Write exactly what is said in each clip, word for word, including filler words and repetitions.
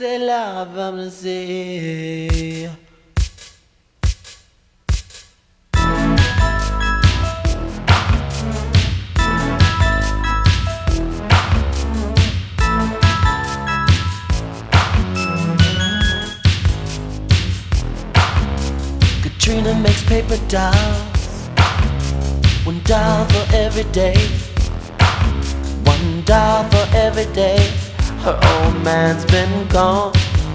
C'est la fantasy. Katrina makes paper dolls, one doll for every day, one doll for every day. Her old man's been gone.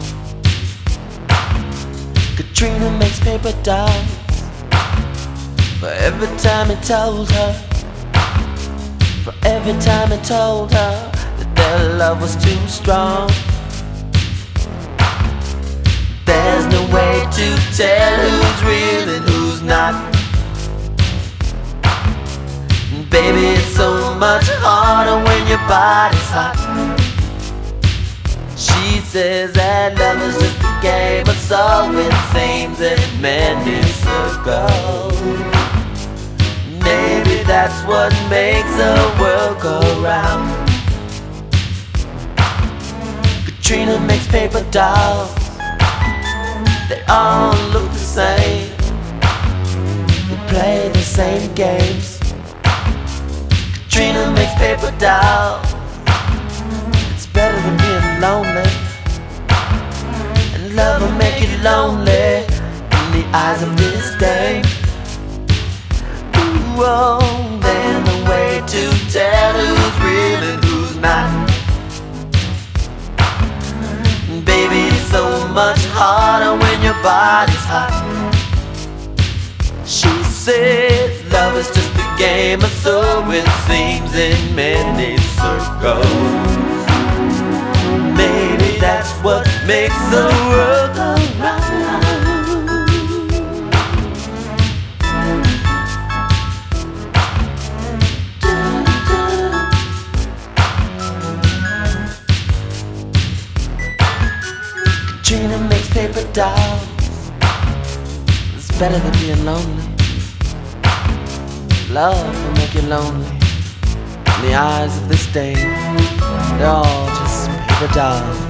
Katrina makes paper dolls for every time he told her, for every time he told her that their love was too strong. There's no way to tell who's real and who's not. Baby, it's so much harder when your body's hot. She says that love is just a game, but so it seems in many circles. Maybe that's what makes the world go round. Katrina makes paper dolls, they all look the same, they play the same games. Katrina makes paper dolls, it's better than being lonely, and love will make you lonely in the eyes of this day. Ooh, oh, there's no way to tell who's real and who's not. Baby, it's so much harder when your body's hot. She says love is just a game, or so it seems in many circles. Maybe that's what makes the world go round. Katrina makes paper dolls, it's better than being lonely. Love will make you lonely in the eyes of this day. They're all just paper dolls.